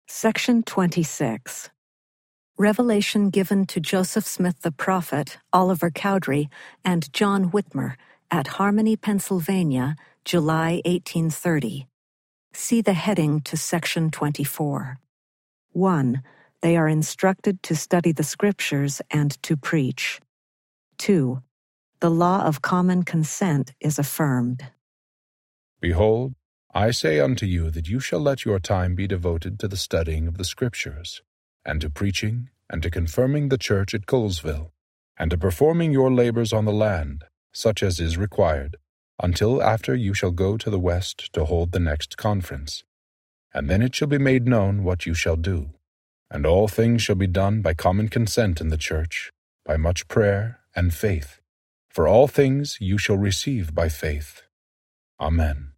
Section 26. Revelation given to Joseph Smith the prophet, Oliver Cowdery, and John Whitmer at Harmony, Pennsylvania, July 1830. See the heading to Section 24. 1. They are instructed to study the Scriptures and to preach. 2. The law of common consent is affirmed. Behold, I say unto you that you shall let your time be devoted to the studying of the Scriptures, and to preaching, and to confirming the church at Colesville, and to performing your labors on the land, such as is required, until after you shall go to the West to hold the next conference. And then it shall be made known what you shall do. And all things shall be done by common consent in the church, by much prayer and faith. For all things you shall receive by faith. Amen.